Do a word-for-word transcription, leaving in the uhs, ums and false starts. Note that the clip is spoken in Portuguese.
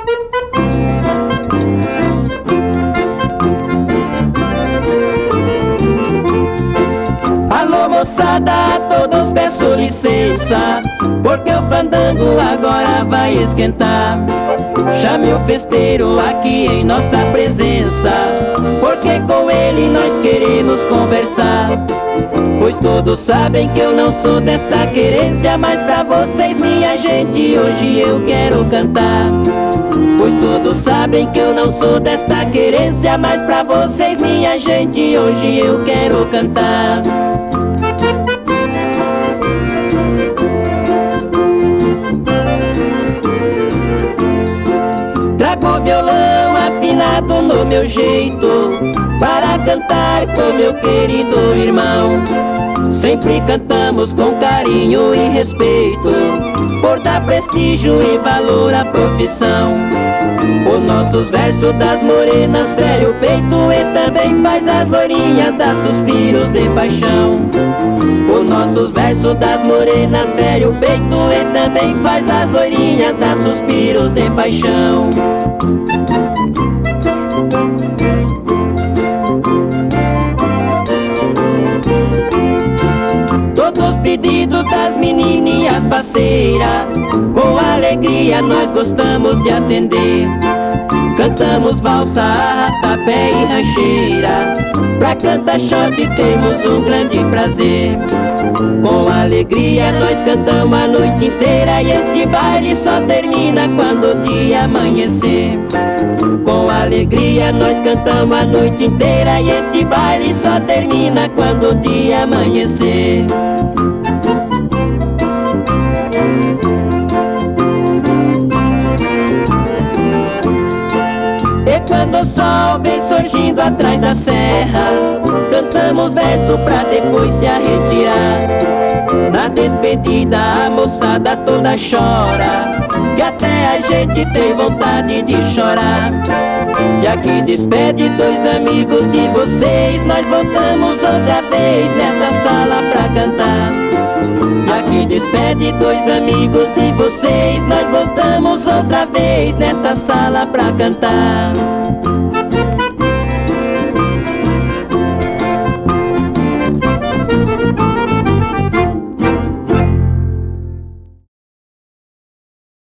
Alô moçada, a todos peço licença, porque o fandango agora vai esquentar. Chame o festeiro aqui em nossa presença, porque com ele nós queremos conversar. Pois todos sabem que eu não sou desta querência, mas pra vocês, minha gente, hoje eu quero cantar. Pois todos sabem que eu não sou desta querência, mas pra vocês, minha gente, hoje eu quero cantar. Trago violão afinado no meu jeito, para cantar com meu querido irmão. Sempre cantamos com carinho e respeito, por dar prestígio e valor à profissão. Os nossos versos das morenas fere o peito e também faz as loirinhas dar suspiros de paixão. Os nossos versos das morenas fere o peito e também faz as loirinhas dar suspiros de paixão. Todos os pedidos das menininhas parceiras, com alegria nós gostamos de atender. Cantamos valsa, arrasta-pé e rancheira, pra cantar shot temos um grande prazer. Com alegria nós cantamos a noite inteira, e este baile só termina quando o dia amanhecer. Com alegria nós cantamos a noite inteira, e este baile só termina quando o dia amanhecer. E quando o sol vem surgindo atrás da serra, cantamos verso pra depois se retirar. Na despedida a moçada toda chora, que até a gente tem vontade de chorar. E aqui despede dois amigos de vocês, nós voltamos outra vez nesta sala pra cantar. E aqui despede dois amigos de vocês, nós voltamos outra vez nesta sala pra cantar.